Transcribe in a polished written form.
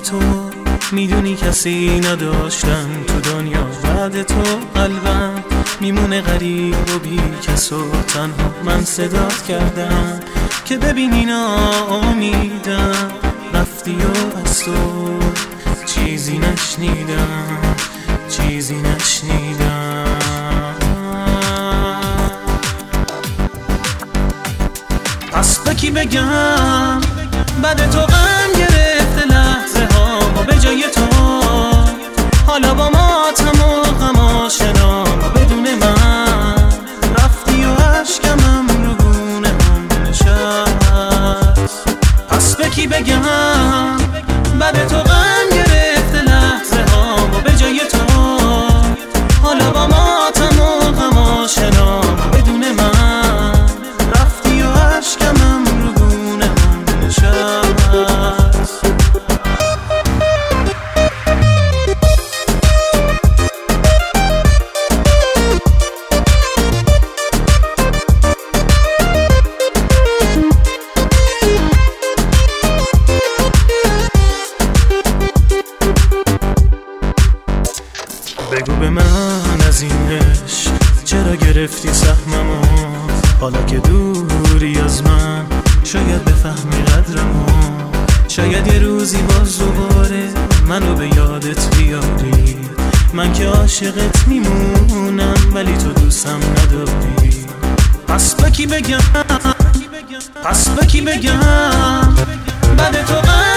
تو میدونی کسی نداشتم تو دنیا بعد تو. قلبم میمونه غریب و بی کس و تنها. من صدات کردم که ببینی ناامیدم، رفتی و از تو چیزی نشنیدم، چیزی نشنیدم. پس به کی بگم بعد تو غم گرفته لحظه ها و به جای تو حالا با ماتم و غم آشنا و بدون من رفتی و اشکمم رو گونه هم نشست. پس به کی بگم بعد تو غم گرفته لحظه ها و به جای تو حالا با ماتم و غم آشنا و بدون من رفتی و اشکمم رو گونه هم نشست. بگو به من از این عشق چرا گرفتی سهممو؟ حالا که دوری از من شاید بفهمی قدرمو. شاید یه روزی باز دوباره منو به یادت بیاری. من که عاشقت میمونم ولی تو دوستم نداری. پس به کی بگم، پس به کی بگم بعد تو